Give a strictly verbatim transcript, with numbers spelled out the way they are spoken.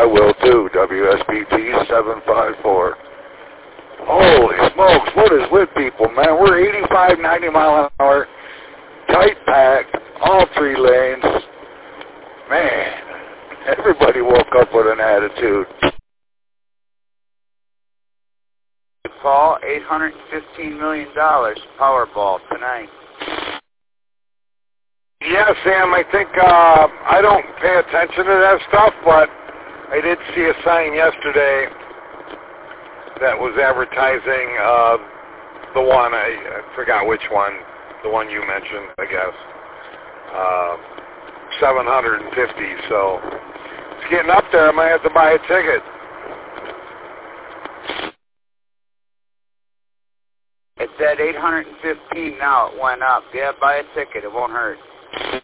I will too. W S B T seven five four. Holy smokes, what is with people, man? We're eighty-five, ninety mile an hour, tight packed, all three lanes. Man, everybody woke up with an attitude. Paul, eight hundred fifteen million dollars Powerball tonight. Yeah, Sam, I think uh, I don't pay attention to that stuff, but I did see a sign yesterday that was advertising uh, the one, I, I forgot which one, the one you mentioned, I guess, uh, seven hundred fifty, so it's getting up there. I might have to buy a ticket. It's at eight hundred fifteen now. It went up. Yeah, buy a ticket. It won't hurt.